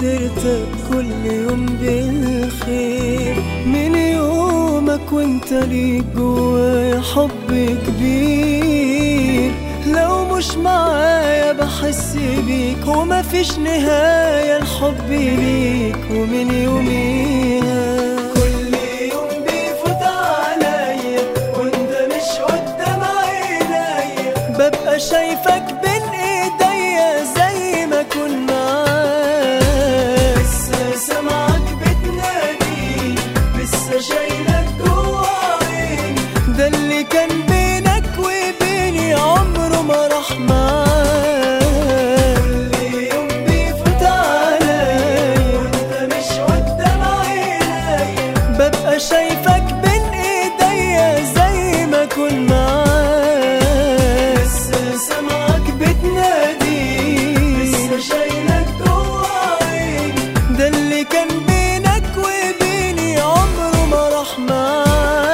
سيرتك كل يوم بالخير، من يومك وانت ليك جوايا حب كبير. لو مش معايا بحس بيك ومفيش نهاية الحب ليك، ومن يوميها كل يوم بيفوت عليا وانت مش قدام عينيا، ببقى شايفك بين ايديا زي ما كنا معاك. لسه سامعك بتناديني، لسه شايلك جوا عيني، ده اللي كان بينك وبيني عمره ما راح معاك. كل يوم بيفوت عليا وانت مش قدام عينيا، ببقى شايفك بين ايديا زي ما كنا معاك. لسه سامعك بتناديني، لسه شايلك جوا عيني، ده اللي كان بينك وبيني عمره ما راح معاك.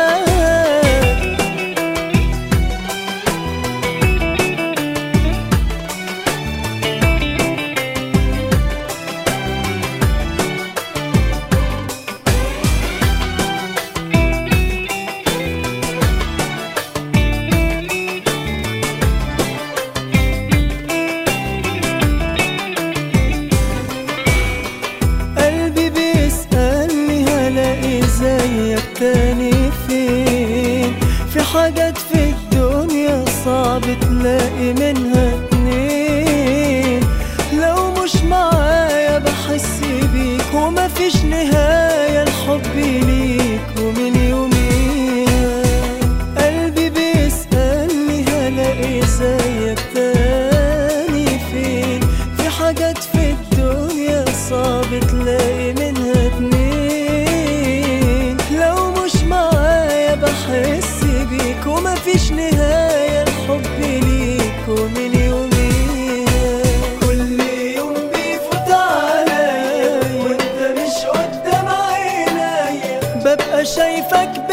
قلبي بيسألني هلاقي زيك تاني فين، في حاجات في الدنيا صعب تلاقي منها اتنين. لو مش معايا بحس بيك ومفيش نهاية الحب ليك، ومن يوميها قلبي بيسألني هلاقي زيك تاني فين، في حاجات في الدنيا صعب تلاقي منها اتنين. لو مش معايا بحس بيك ومفيش نهاية الحب ليك، ومن يوميها كل يوم بيفوت عليا وانت مش قدام عينيا، ببقى شايفك